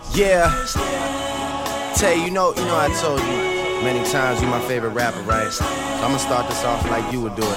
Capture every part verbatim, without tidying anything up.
Yeah. Tay, you know, you know I told you many times you my favorite rapper, right? So I'ma start this off like you would do it.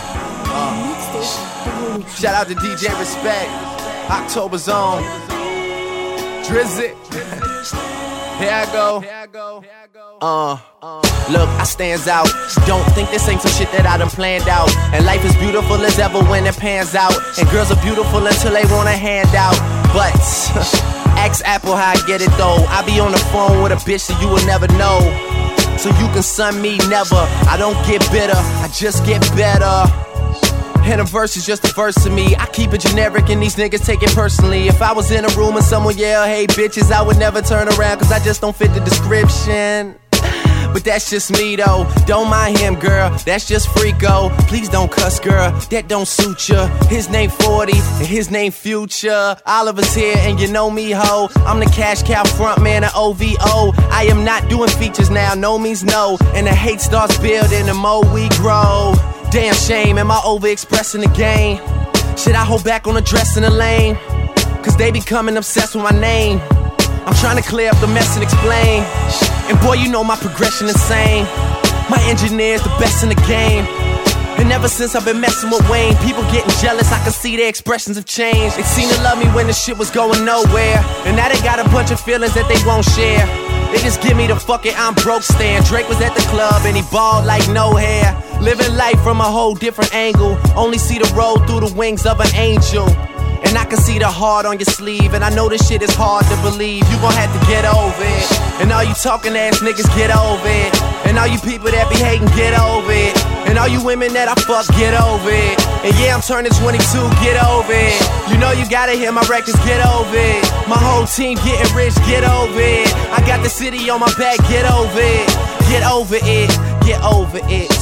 Uh, shout out to D J Respect, October's Own, Drizzy. Here I go. Uh, look, I stands out. Don't think this ain't some shit that I done planned out. And life is beautiful as ever when it pans out. And girls are beautiful until they want a handout. But ask Apple how I get it though. I be on the phone with a bitch that you will never know. So you can sun me never. I don't get bitter, I just get better. And a verse is just a verse to me. I keep it generic and these niggas take it personally. If I was in a room and someone yell, hey bitches, I would never turn around cause I just don't fit the description. But that's just me though, don't mind him girl, that's just Freako. Please don't cuss girl, that don't suit ya. His name forty and his name Future. Oliver's here and you know me ho. I'm the cash cow front man of O V O. I am not doing features now, no means no. And the hate starts building the more we grow. Damn shame, am I overexpressing the game? Should I hold back on the dress in the lane? Cause they becoming obsessed with my name. I'm trying to clear up the mess and explain. And boy, you know my progression insane. My engineer's the best in the game. And ever since I've been messing with Wayne, people getting jealous, I can see their expressions have changed. They seem to love me when the shit was going nowhere. And now they got a bunch of feelings that they won't share. They just give me the fucking I'm broke stand. Drake was at the club and he balled like no hair. Living life from a whole different angle. Only see the road through the wings of an angel. And I can see the heart on your sleeve. And I know this shit is hard to believe. You gon' have to get over it. And all you talking ass niggas, get over it. And all you people that be hating, get over it. And all you women that I fuck, get over it. And yeah, I'm turning twenty-two, get over it. You know you gotta hear my records, get over it. My whole team getting rich, get over it. I got the city on my back, get over it. Get over it, get over it.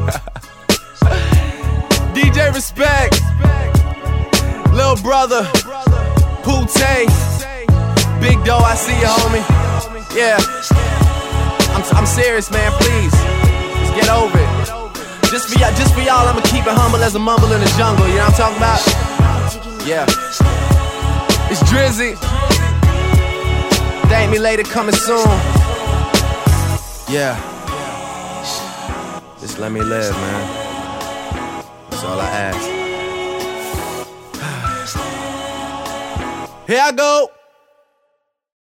D J Respect, Lil Brother, Pooh-Tay, Big Doe, I see you, homie. Yeah, I'm, I'm serious, man, please. Just get over it. Just for y'all, just for y'all, I'ma keep it humble as a mumble in the jungle, you know what I'm talking about? Yeah. It's Drizzy. Thank me later, coming soon. Yeah. Just let me live, man. That's all I ask. Here I go.